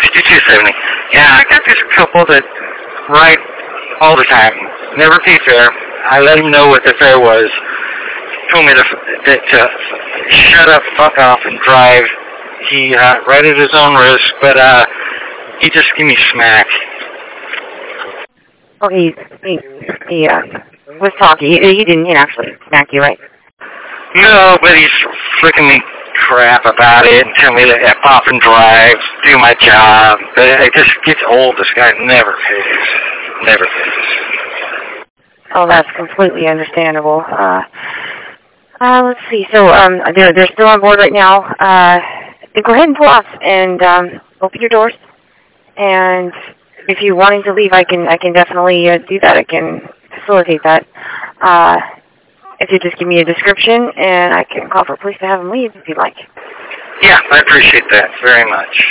6270. Yeah, I got this couple that ride all the time. Never pay fare. I let him know what the fare was. Told me to shut up, fuck off, and drive. He right at his own risk, but he just gave me smack. Oh, he was talking. He didn't actually smack you, right? No, but he's freaking me crap about it and tell me to F off and drive, do my job. But it just gets old. This guy never pays. Never pays. Oh, that's completely understandable. Let's see. So, they're still on board right now. Go ahead and pull off and open your doors. And if you're wanting to leave, I can definitely do that. I can facilitate that. If you just give me a description, and I can call for police to have them leave if you'd like. Yeah, I appreciate that very much.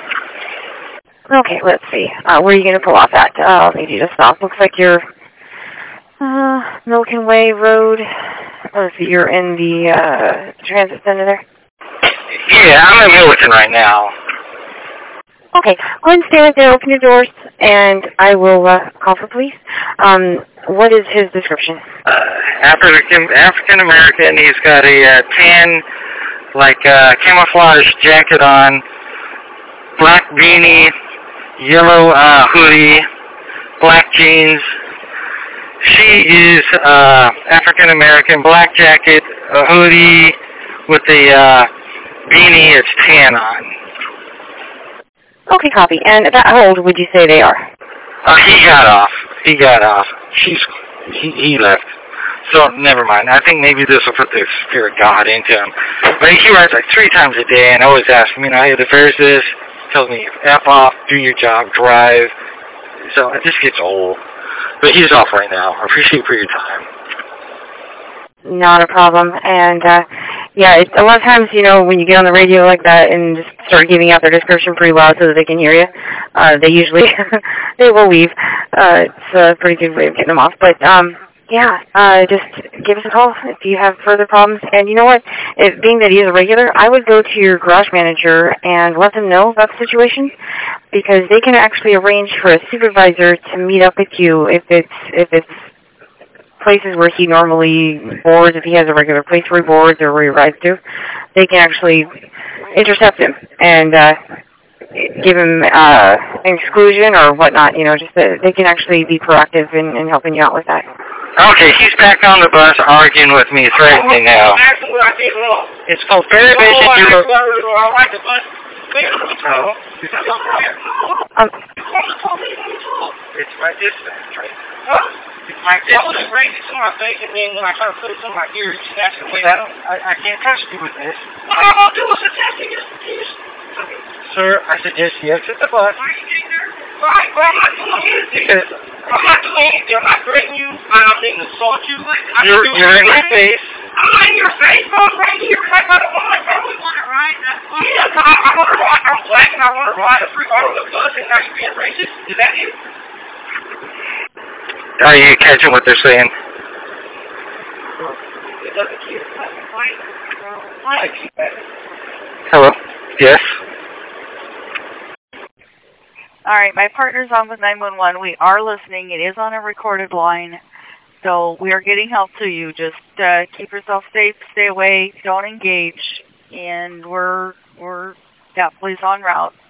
Okay, let's see. Where are you going to pull off at? I'll need you to stop. Looks like you're Milken Way Road. Let's see, you're in the transit center there? Yeah, I'm in Milton right now. Okay, go ahead and stay right there, open your doors, and I will call for police. What is his description? African-American, he's got a tan, camouflage jacket on, black beanie, yellow hoodie, black jeans. She is African-American, black jacket, a hoodie with a beanie, it's tan on. Okay, copy. And about how old would you say they are? He got off. He left. So, never mind. I think maybe this will put the spirit of God into him. But he rides like 3 times a day and always asks me, hey, the fare's this. Tells me, F off, do your job, drive. So, it just gets old. But he's off right now. I appreciate for your time. Not a problem. And, a lot of times, when you get on the radio like that and just start giving out their description pretty loud so that they can hear you, they usually, they will leave. It's a pretty good way of getting them off. But, just give us a call if you have further problems. And you know what? Being that he is a regular, I would go to your garage manager and let them know about the situation, because they can actually arrange for a supervisor to meet up with you if it's places where he normally boards, if he has a regular place where he boards or where he rides to. They can actually intercept him and give him an exclusion or whatnot, just they can actually be proactive in helping you out with that. Okay, he's back on the bus arguing with me, threatening now. It's called Fair Vision. It's my dispatch, right? It's my dispatch. It's my face, and then when I try to put it in my ear, it snaps away. I can't trust you with this. All I'll do is attack you. Sir, I suggest you exit the bus. Because I'm not doing anything. I'm not threatening you. I'm not going to assault you. You're in my face. I'm in your face. I'm right here. I want to ride. I want to ride a free on the bus and not be racist. Is that it? Are you catching what they're saying? Hello? Yes? All right, my partner's on with 911. We are listening. It is on a recorded line, so we are getting help to you. Just keep yourself safe, stay away, don't engage, and we're police en route.